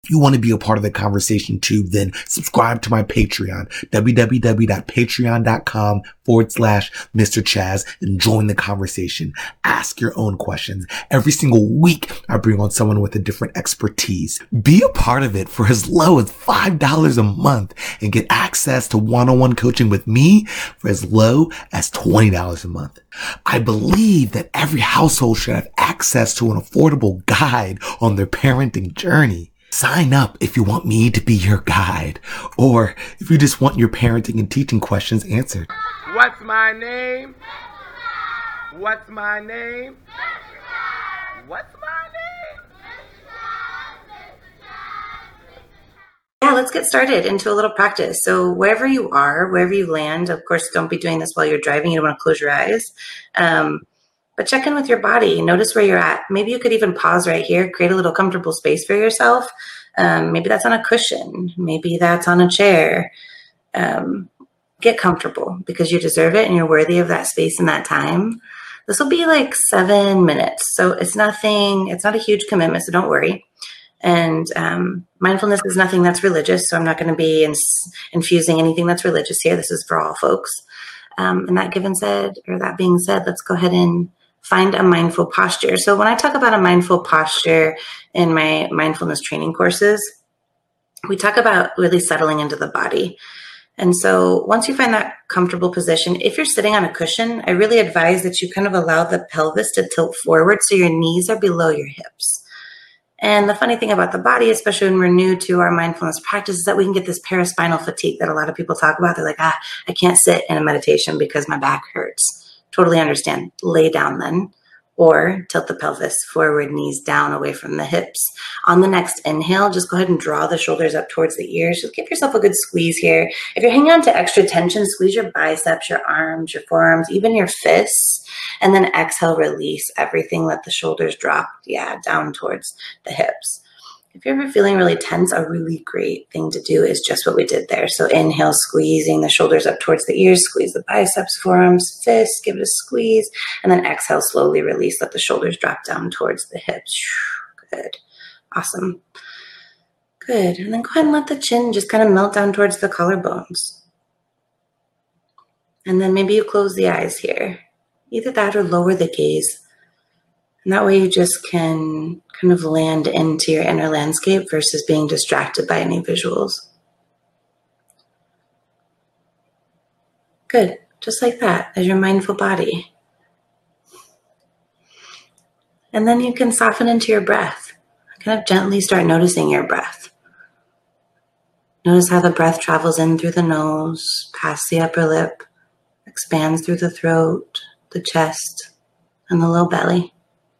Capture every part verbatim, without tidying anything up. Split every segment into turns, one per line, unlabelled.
If you want to be a part of the conversation too, then subscribe to my Patreon, www.patreon.com forward slash Mr. Chaz, and join the conversation. Ask your own questions. Every single week, I bring on someone with a different expertise. Be a part of it for as low as five dollars a month and get access to one-on-one coaching with me for as low as twenty dollars a month. I believe that every household should have access to an affordable guide on their parenting journey. Sign up if you want me to be your guide, or if you just want your parenting and teaching questions answered.
What's my name? What's my name? What's my name?
Yeah, let's get started into a little practice. So wherever you are, wherever you land, of course, don't be doing this while you're driving. You don't want to close your eyes. Um, But check in with your body. Notice where you're at. Maybe you could even pause right here, create a little comfortable space for yourself. Um, maybe that's on a cushion. Maybe that's on a chair. Um, get comfortable because you deserve it and you're worthy of that space and that time. This will be like seven minutes. So it's nothing, it's not a huge commitment, so don't worry. And um, mindfulness is nothing that's religious, so I'm not going to be ins- infusing anything that's religious here. This is for all folks. Um, and that given said, or that being said, let's go ahead and find a mindful posture. So when I talk about a mindful posture in my mindfulness training courses, we talk about really settling into the body. And so once you find that comfortable position, if you're sitting on a cushion, I really advise that you kind of allow the pelvis to tilt forward so your knees are below your hips. And the funny thing about the body, especially when we're new to our mindfulness practice, is that we can get this paraspinal fatigue that a lot of people talk about. They're like, ah, I can't sit in a meditation because my back hurts. Totally understand. Lay down then, or tilt the pelvis forward, knees down away from the hips. On the next inhale, just go ahead and draw the shoulders up towards the ears. Just give yourself a good squeeze here. If you're hanging on to extra tension, squeeze your biceps, your arms, your forearms, even your fists. And then exhale, release everything. Let the shoulders drop, yeah, down towards the hips. If you're ever feeling really tense, a really great thing to do is just what we did there. So inhale, squeezing the shoulders up towards the ears, squeeze the biceps, forearms, fists, give it a squeeze, and then exhale, slowly release, let the shoulders drop down towards the hips. Good. Awesome. Good. And then go ahead and let the chin just kind of melt down towards the collarbones. And then maybe you close the eyes here. Either that or lower the gaze. And that way you just can kind of land into your inner landscape versus being distracted by any visuals. Good. Just like that, as your mindful body. And then you can soften into your breath. Kind of gently start noticing your breath. Notice how the breath travels in through the nose, past the upper lip, expands through the throat, the chest, and the low belly.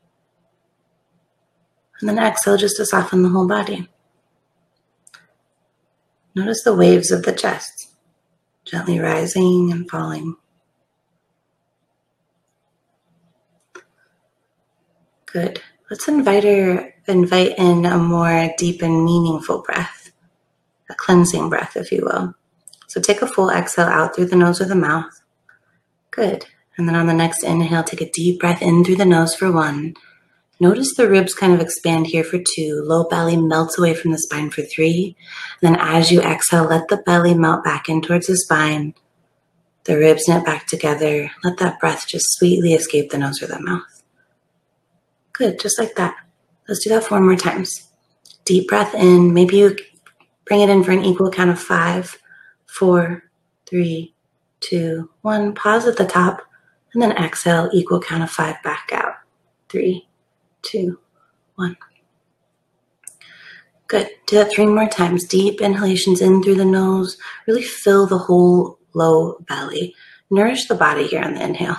And then exhale just to soften the whole body. Notice the waves of the chest, gently rising and falling. Good. Let's invite her, invite in a more deep and meaningful breath, a cleansing breath, if you will. So take a full exhale out through the nose or the mouth. Good. And then on the next inhale, take a deep breath in through the nose for one. Notice the ribs kind of expand here for two. Low belly melts away from the spine for three. And then as you exhale, let the belly melt back in towards the spine. The ribs knit back together. Let that breath just sweetly escape the nose or the mouth. Good, just like that. Let's do that four more times. Deep breath in. Maybe you bring it in for an equal count of five, four, three, two, one. Pause at the top. And then exhale, equal count of five back out. Three, two, one. Good. Do that three more times. Deep inhalations in through the nose. Really fill the whole low belly. Nourish the body here on the inhale.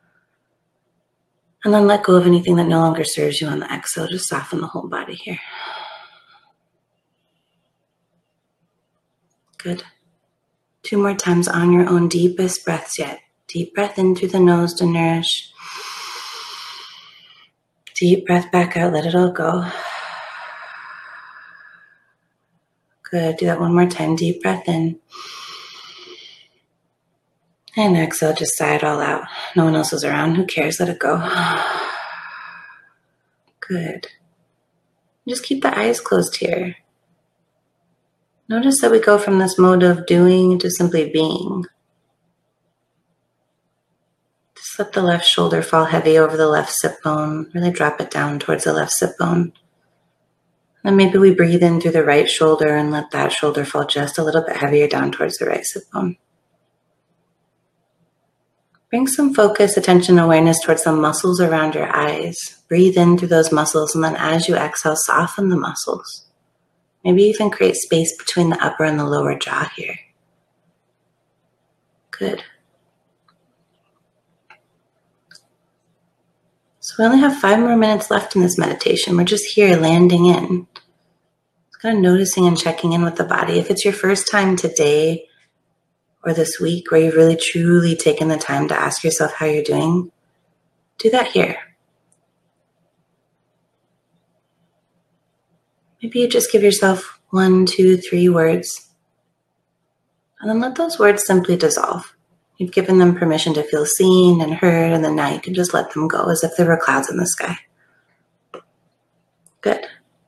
And then let go of anything that no longer serves you on the exhale. Just soften the whole body here. Good. Two more times on your own deepest breaths yet. Deep breath in through the nose to nourish. Deep breath back out. Let it all go. Good. Do that one more time. Deep breath in. And exhale. Just sigh it all out. No one else is around. Who cares? Let it go. Good. Just keep the eyes closed here. Notice that we go from this mode of doing to simply being. Just let the left shoulder fall heavy over the left sit bone. Really drop it down towards the left sit bone. Then maybe we breathe in through the right shoulder and let that shoulder fall just a little bit heavier down towards the right sit bone. Bring some focus, attention, awareness towards the muscles around your eyes. Breathe in through those muscles, and then as you exhale, soften the muscles. Maybe even create space between the upper and the lower jaw here. Good. So we only have five more minutes left in this meditation. We're just here landing in. Just kind of noticing and checking in with the body. If it's your first time today or this week where you've really truly taken the time to ask yourself how you're doing, do that here. Maybe you just give yourself one, two, three words, and then let those words simply dissolve. You've given them permission to feel seen and heard, and then now you can just let them go as if there were clouds in the sky. Good.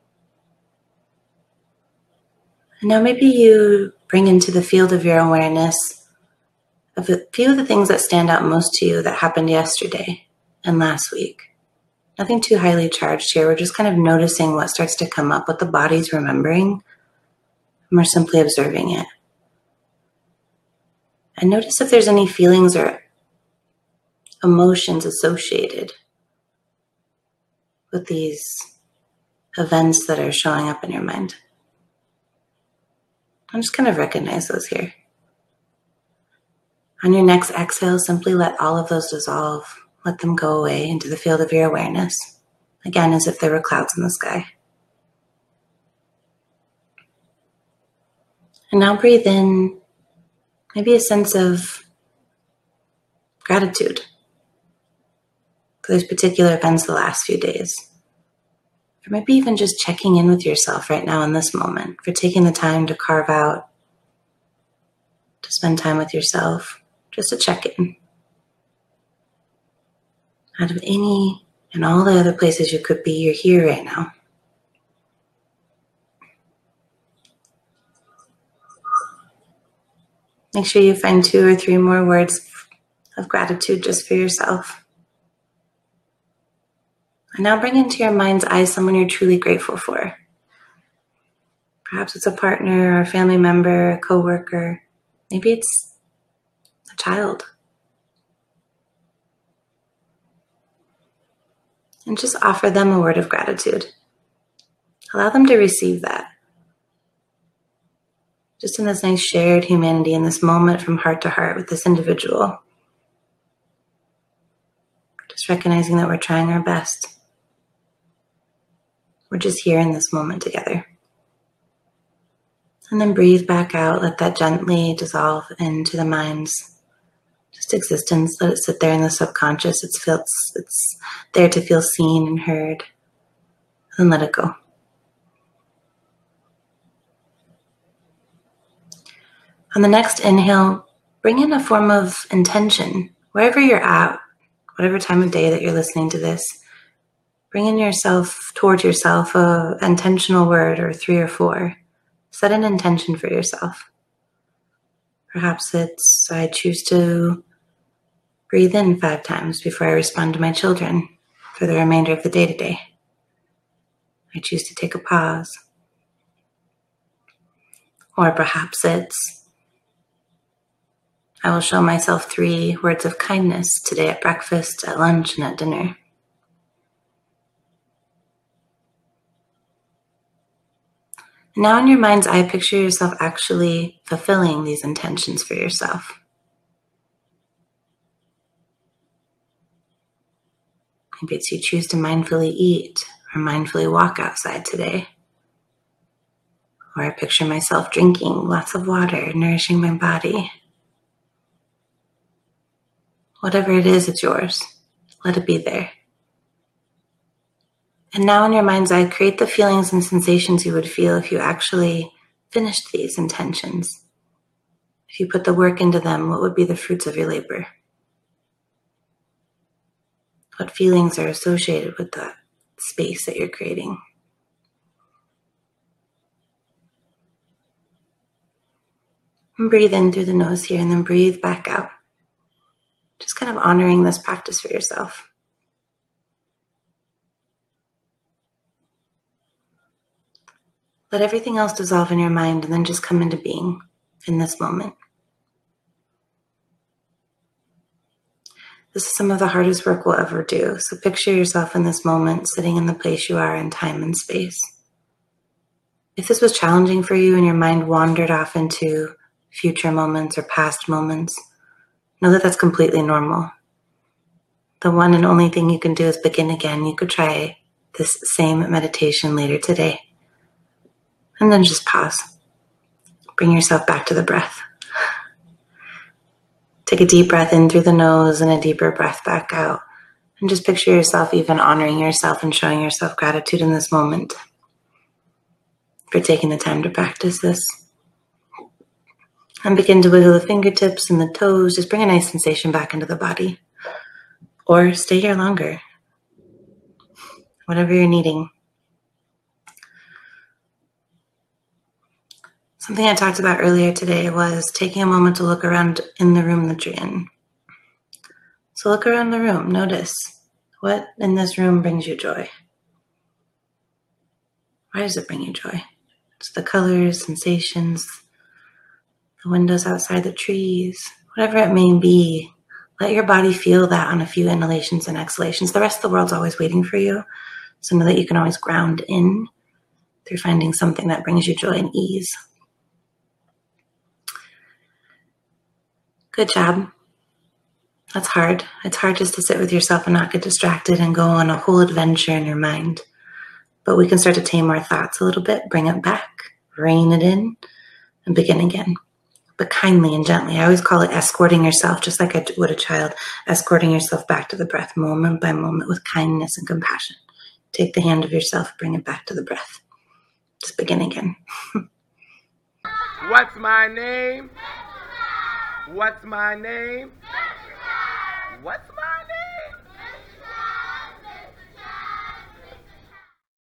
And now maybe you bring into the field of your awareness of a few of the things that stand out most to you that happened yesterday and last week. Nothing too highly charged here. We're just kind of noticing what starts to come up, what the body's remembering, and we're simply observing it. And notice if there's any feelings or emotions associated with these events that are showing up in your mind. I'm just kind of recognize those here. On your next exhale, simply let all of those dissolve. Let them go away into the field of your awareness. Again, as if there were clouds in the sky. And now breathe in maybe a sense of gratitude for those particular events the last few days. Or maybe even just checking in with yourself right now in this moment, for taking the time to carve out, to spend time with yourself, just to check in. Out of any and all the other places you could be, you're here right now. Make sure you find two or three more words of gratitude just for yourself. And now bring into your mind's eye someone you're truly grateful for. Perhaps it's a partner or a family member, a coworker. Maybe it's a child. And just offer them a word of gratitude. Allow them to receive that. Just in this nice shared humanity in this moment from heart to heart with this individual. Just recognizing that we're trying our best. We're just here in this moment together. And then breathe back out. Let that gently dissolve into the mind's just existence. Let it sit there in the subconscious. It's feels, it's there to feel seen and heard. And let it go. On the next inhale, bring in a form of intention. Wherever you're at, whatever time of day that you're listening to this, bring in yourself, towards yourself, a intentional word or three or four. Set an intention for yourself. Perhaps it's, I choose to breathe in five times before I respond to my children for the remainder of the day today. I choose to take a pause. Or perhaps it's, I will show myself three words of kindness today at breakfast, at lunch, and at dinner. Now in your mind's eye, picture yourself actually fulfilling these intentions for yourself. Maybe it's you choose to mindfully eat or mindfully walk outside today. Or I picture myself drinking lots of water, nourishing my body. Whatever it is, it's yours. Let it be there. And now in your mind's eye, create the feelings and sensations you would feel if you actually finished these intentions. If you put the work into them, what would be the fruits of your labor? What feelings are associated with that space that you're creating? And breathe in through the nose here and then breathe back out. Just kind of honoring this practice for yourself. Let everything else dissolve in your mind and then just come into being in this moment. This is some of the hardest work we'll ever do. So picture yourself in this moment, sitting in the place you are in time and space. If this was challenging for you and your mind wandered off into future moments or past moments, know that that's completely normal. The one and only thing you can do is begin again. You could try this same meditation later today. And then just pause. Bring yourself back to the breath. Take a deep breath in through the nose and a deeper breath back out. And just picture yourself even honoring yourself and showing yourself gratitude in this moment for taking the time to practice this. And begin to wiggle the fingertips and the toes. Just bring a nice sensation back into the body. Or stay here longer. Whatever you're needing. Something I talked about earlier today was taking a moment to look around in the room that you're in. So look around the room. Notice what in this room brings you joy. Why does it bring you joy? It's the colors, sensations, the windows outside, the trees, whatever it may be. Let your body feel that on a few inhalations and exhalations. The rest of the world's always waiting for you. So know that you can always ground in through finding something that brings you joy and ease. Good job. That's hard. It's hard just to sit with yourself and not get distracted and go on a whole adventure in your mind. But we can start to tame our thoughts a little bit, bring it back, rein it in, and begin again. But kindly and gently. I always call it escorting yourself, just like I would a child, escorting yourself back to the breath moment by moment with kindness and compassion. Take the hand of yourself, bring it back to the breath. Just begin again.
What's my name? What's my name? What's my